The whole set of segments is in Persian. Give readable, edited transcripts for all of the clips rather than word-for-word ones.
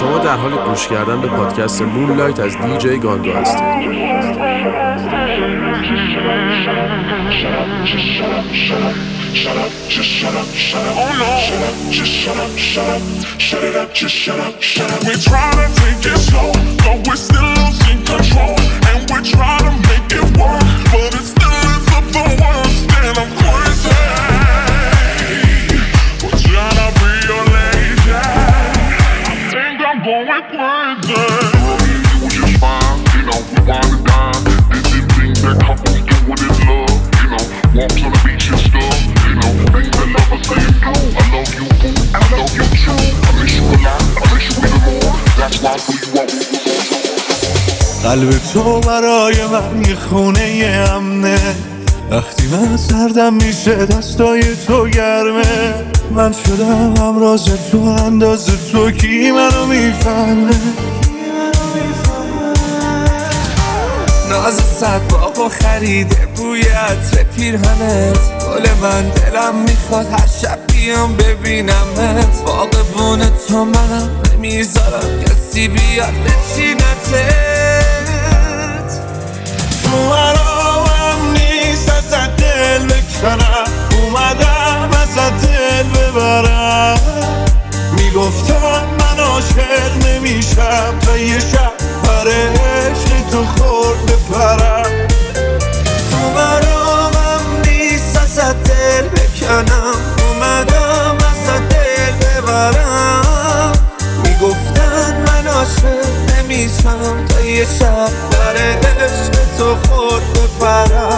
شما در حال گوش کردن به پادکست مونلایت از دیجی گاندو هستید. Shut up, just shut up, shut up. Oh no. Shut up, just shut up, shut up. Shut it up, just shut up, shut up. We try to take it slow, but we're still losing control. And we try to make it work, but it still ends up the worst. And I'm crazy. We're trying to be your lady. I think I'm going crazy. You was just fine, you know, we wanna die. Did the things that couples do when it's love, you know, walks on the beach and stuff. Things that lovers say and do. I love you, boo, I love you too. I miss you a lot, I miss you even more. That's why I put you out. قلب تو برای من یه خونه امنه، وقتی من سردم میشه دستای تو گرمه. من شدم همراز تو، انداز تو کی منو میفهمه. ناز صد باغ و خریده بوی عطر پیرهنت، گل من دلم میخواد هر شب بیام ببینمت. باغبون تو منم نمیذارم کسی بیاد بچینتت. تو مرامم نیست ازت دل بکنم، اومدم ازت دل ببرم. میگفتم من عاشق نمیشم تا یه شب پر عشق تو خورد بپرم. تو مرامم نیست ازت دل بکنم، اومدم ازت دل ببرم. میگفتن من عاشق نمیشم تا یه شب پر عشق تو خورد بپرم.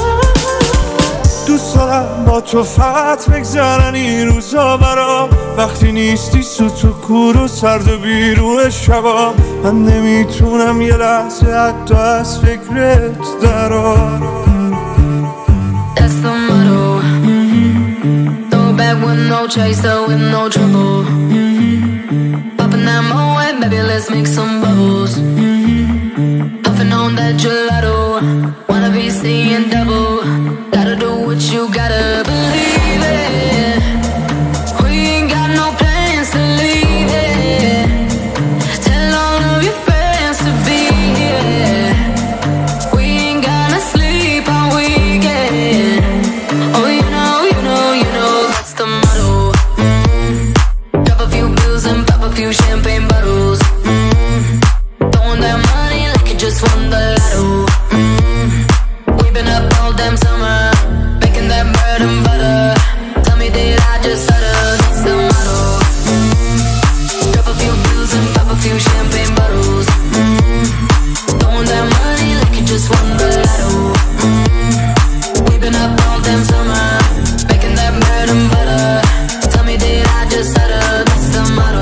دوست دارم با تو فتح بگذرن این روزا برام، وقتی نیستی سوت و کور و سرد و بیرون شبام. من نمیتونم یه لحظه حتی از فکرت درام. That's the motto. Throw back with no chaser, with no trouble. Popping that Moet, baby, let's make some bubbles. Puffing on that gelato, wanna be seeing double. Gotta do what you gotta believe it. We ain't got no plans to leave it. Tell all of your friends to be here. We ain't gonna sleep all weekend. Oh, you know, that's the motto. Drop a few bills and pop a few champagne bottles. Throwing that money like you just won the lotto. We've been up all damn summer, making that bread and butter. Tell me, did I just stutter? That's the motto. Drop a few bills and pop a few champagne bottles. Throwing that money like you just won the lotto. We've been up all damn summer, making that bread and butter. Tell me, did I just stutter? That's the motto.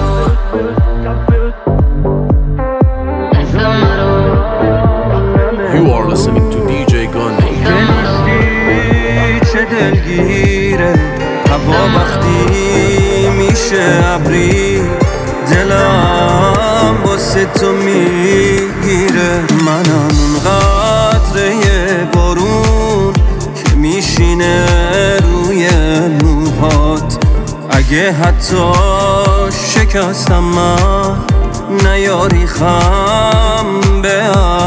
That's the motto. You are listening to DJ Gandhi. چه دلگیره هوا وقتی میشه ابری، دلم واسه تو میگیره. منم اون قطره بارون که میشینه روی موهات. اگه حتی شکستم من نیاری خم به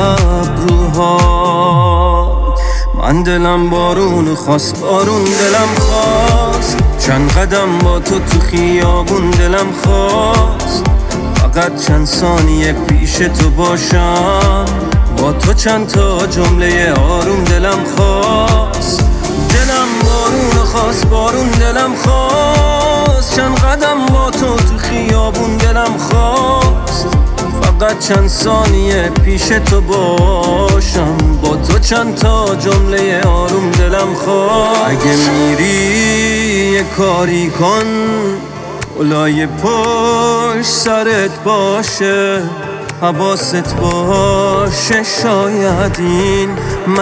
ابروهات. من دلم بارون خواست، بارون دلم خواست. چند قدم با تو خیابون دلم خواست. فقط چند ثانیه پیش تو باشم، با تو چند تا جمله آروم دلم خواست. دلم بارون خواست، بارون دلم خواست. چند قدم با تو خیابون دلم خواست. فقط چند ثانیه پیش تو باشم، با تو چند تا جمله آروم دلم خواست. اگه میری یه کاری کن، اولای پشت سرت باشه، حواست باشه. شاید این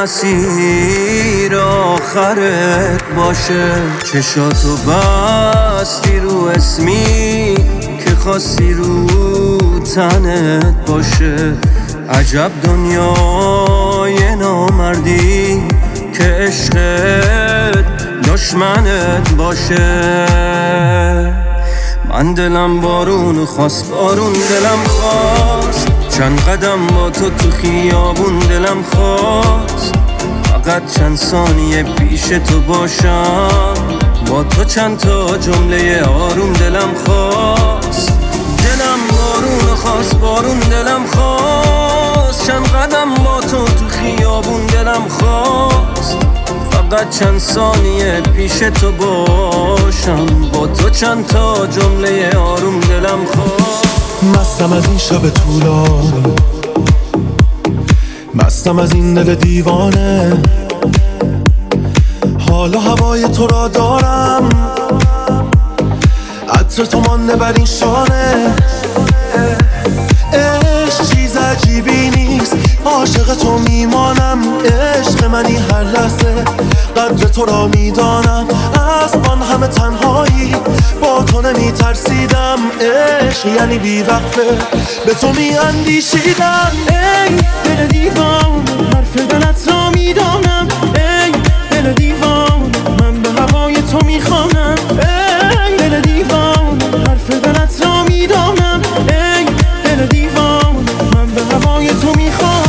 مسیر آخرت باشه. چشاتو بستی رو اسمی که خواستی رو تنت باشه. عجب دنیای نامردی که عشقت دشمنت باشه. من دلم بارون خواست، بارون دلم خواست، چند قدم با تو خیابون دلم خواست، فقط چند ثانیه پیش تو باشم، با تو چند تا جمله آروم دلم خواست. دلم بارون خواست، بارون دلم خواست، چند قدم با تو خیابون دلم خواست، فقط چند ثانیه پیش تو باشم، با تو چند تا جمله آروم دلم خواست. مستم از این شب طولانی، مستم از این دل دیوانه، حالا هوای تو را دارم، عطر تو مانده بر این شانه. عشق چیز عجیبی نیست، عاشق تو میمانم، عشق منی هر لحظه، قدر تو را میدانم، از آن همه تنهایی با تو نمیترسیدم، عشق یعنی بیوقفه به تو میاندیشیدم. ای دل دیوان، حرف دلت را میدانم، ای دل دیوان، من به هوای تو میخوانم، ای دل دیوان، حرف دلت را میدانم، ای دل دیوان، من به هوای تو میخوانم.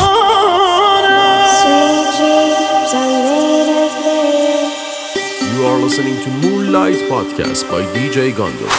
You are listening to Moonlight Podcast by DJ Gondo.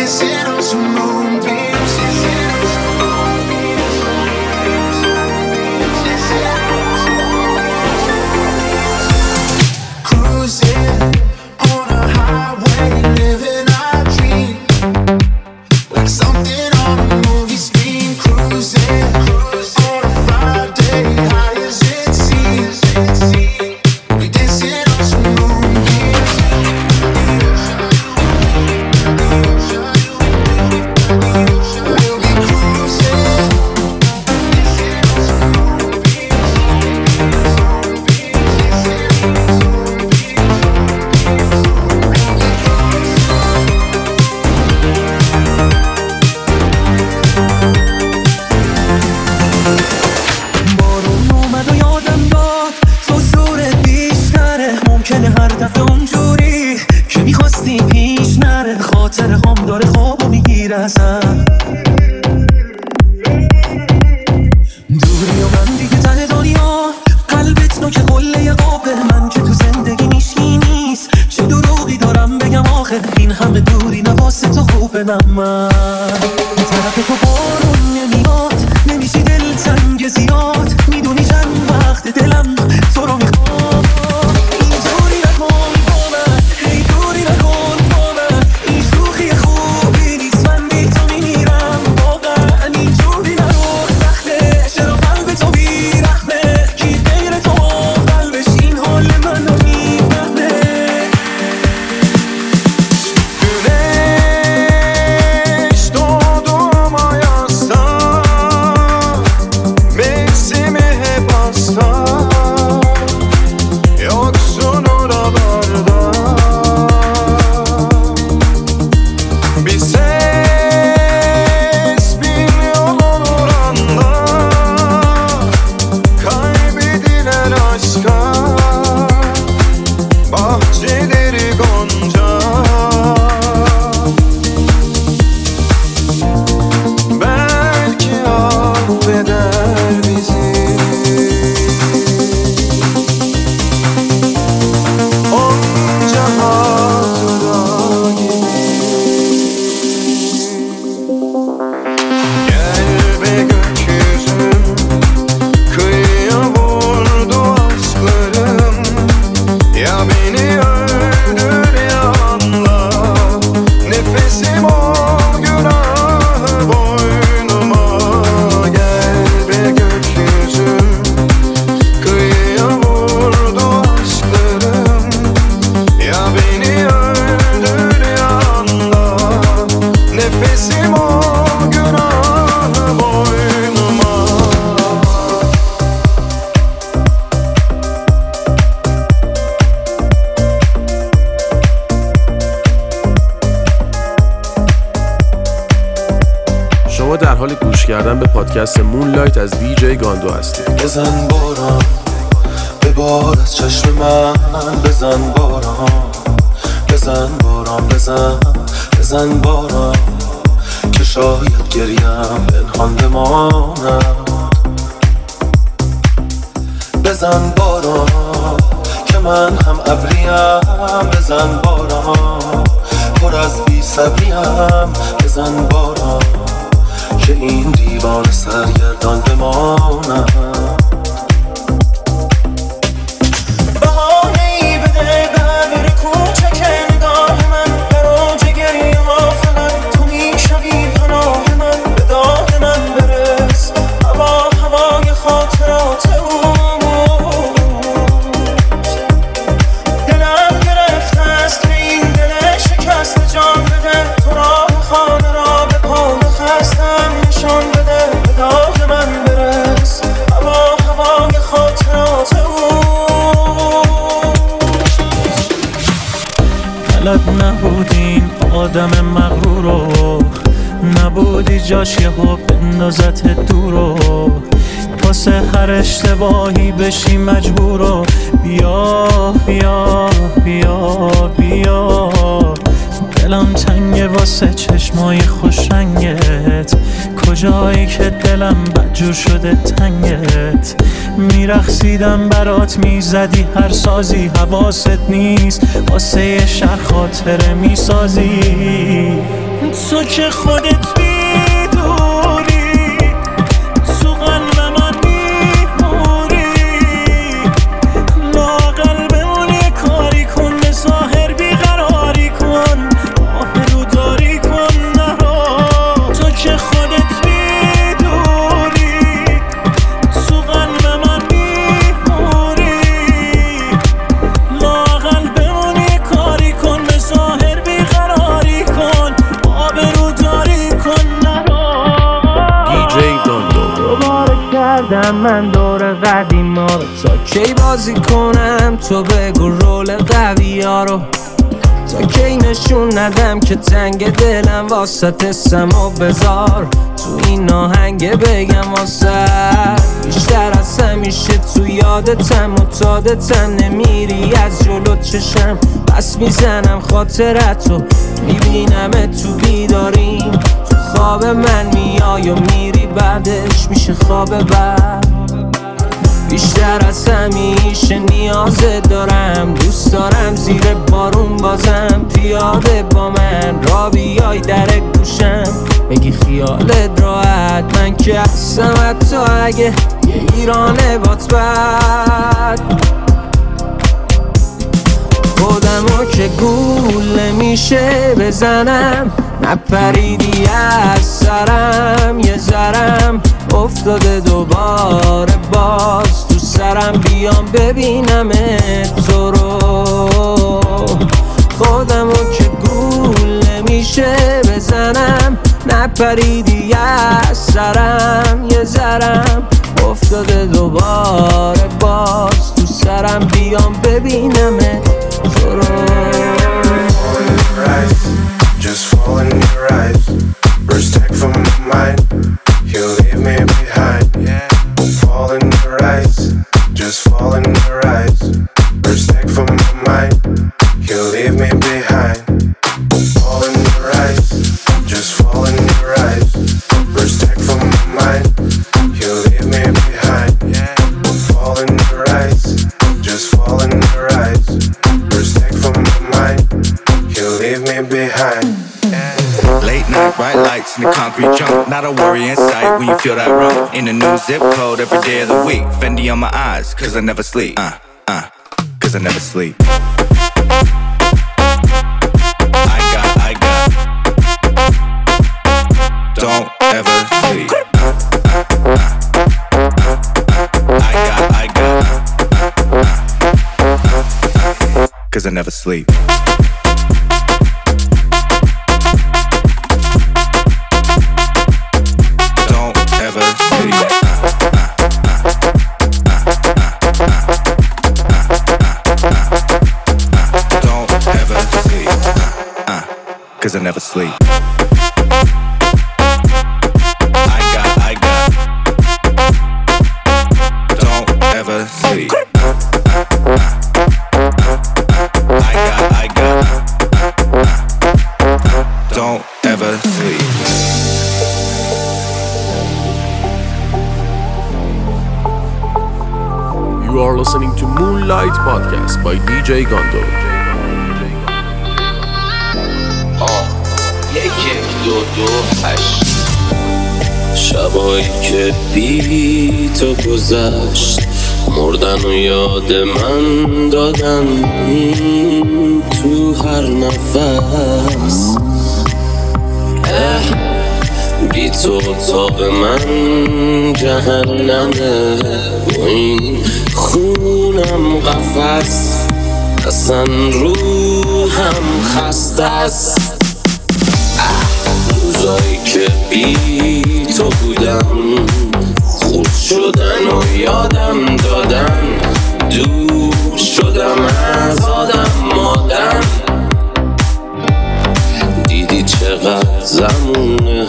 dancing on some moonbeams. Cruising on a highway, living our dream, like something on a movie screen. Cruising on a Friday, high as it seems. We dancing on some moonbeams. We'll be cruising. بارون اومد و یادم داد تو زورت بیشتره. ممکنه هر دفعه اونجوری که میخواستی پیش نره. خاطر هم داره خوابو میگیره ازم. دوری و من دیگه ته دنیا، قلبت نوک قله قابل. من که تو زندگی میشکی نیست، چه دروغی دارم بگم آخه. این همه دوری نواسه تو خوبه. من طرف تو بارون نمیاد، نمیشی دل تنگ زیاد. میدونی چند وقت دلم تو رو میخوام. اینجوری نکن با من، هی دوری نکن با من. این شوخی خوبی نیست، من بی تو میمیرم واقعا. اینجوری نرو سخته، چرا قلب تو بیرحمه. کی غیر تو قلبش این حال منو میفهمه. Güneş doğdu ama yasta, mevsimi hep hasta. Yoksun oralarda, bir ses milyon olur anda. Kaybedilen aşka, bahçeleri gonca. Belki affeder bizi. Onca hatıra gibi. Gel be gökyüzüm, kıyıya vurdu aşklarım. Ya beni öldür ya anla, nefesim o günahı boynuma. Gel be gökyüzüm, kıyıya vurdu aşklarım. Ya beni öldür ya anla, nefesim o günahı boynuma. شما در حال گوش کردن به پادکست مونلایت از دیجی گاندو هستید. بزن باران ببار از چشم من. بزن باران، بزن باران، بزن باران، که شاید گریم پنهان بماند. بزن باران که من هم ابریم. بزن باران پر از بی صبریم. بزن باران که این دیوان سرگردان بماند. بهانه‌ای بده به ابر کوچک نگاه من. در اوج گریه ها فقط تو میشوی پناه من. به داد من برس، هوای خاطرات اوست. دلم گرفته است به این دل شکست. جان بده تو راه خانه را به پای خستم نشان بده. به داد من برس، هوای خاطرات اوست. طلب نبودین آدم مغرورو، نبودی جاش یهو بندازت دورو. واسه هر اشتباهی بشی مجبورو. بیا بیا بیا بیا. دلم تنگه واسه چشمای خوشرنگت. کجایی که دلم بدجور شده تنگت. میرقصیدم برات، میزدی هر سازی. حواست نیست واسه یه شهر خاطره میسازی. تو که خودت میدونی تو قلب من میمونی لااقل بمونی کاری کن به ظاهر بیقراری کن آبرو داری کن نرو تو که خودت میدونی تو قلب من میمونی لااقل بمونی کاری کن به ظاهر بیقراری کن آبرو داری کن نرو دیجی گاندو. دوباره کردم من دور قدیما رو تا کی بازی کنم تو بگو رول قوی ها رو تا کی نشون ندم که تنگ دلم واسه سمو بذار تو این آهنگ بگم واسه بیشتر از همیشه تو یادتم معتادتم نمیری از جلو چشم پس میزنم خاطرتو میبینم تو بیداریم تو خواب من میای و میری بعدش میشه خواب بعد بیشتر از همیشه نیازت دارم دوست دارم زیر بارون بازم پیاده با من را بیای در گوشم بگی خیالت راحت من که هستم حتی اگه یه ایرانه بات بد خودمو که گول نمیشه بزنم نپریدی از سرم یه ذرم افتاده دوباره باز تو سرم بیام ببینم تو رو خودمو که گول نمیشه بزنم نپریدی از سرم یه ذرم افتاده دوباره باز تو سرم بیام ببینم تو رو Just fall in your eyes. First take from my mind. You leave me behind. Fall in your eyes. Just fall in your eyes. First take from my mind. You leave me behind. Fall in your eyes. Just fall in your eyes. First take from my mind. You leave me behind. Fall in your eyes. Just fall in your eyes. First take from my mind. You leave me behind. Late night, bright lights in the concrete jungle. Not a worry in sight when you feel that rumble. In a new zip code every day of the week. Fendi on my eyes, cause I never sleep. Cause I never sleep. I got. Don't ever sleep. I got. Cause I never sleep. Cause I never sleep. I got. Don't ever sleep. I got. Don't ever sleep. You are listening to Moonlight Podcast by DJ Gondo. شبایی که بی تو گذشت مردن و یاد من دادن تو هر نفس بی تو اتاق من جهنمه و این خونم قفس اصلا روحم خسته است روزایی که بی تو بودم خود شدن و یادم دادن دور شدم از آدم مادم دیدی چقدر زمونه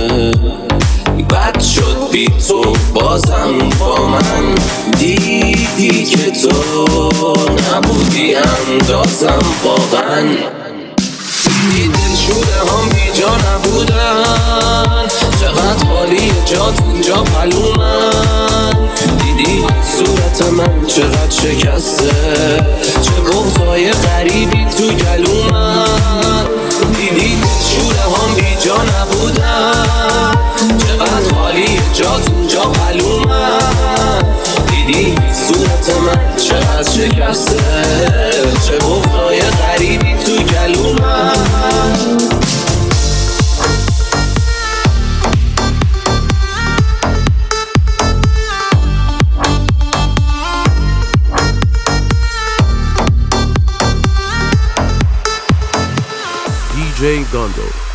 بد شد بی تو بازم با من دیدی که تو نبودی اندازم واقعا دیدی دلشوره هم بی جا نبودن چقدر حالی جات اینجا پلومن دیدی صورت من چقدر شکسته چه بغضای غریبی تو گلومن دیدی دلشوره هم بی نبودم چقدر خالی جات اونجا معلومم دیدی صورت من چقدر شکسته چه گفتای غریبی تو گلومم DJ Gondo.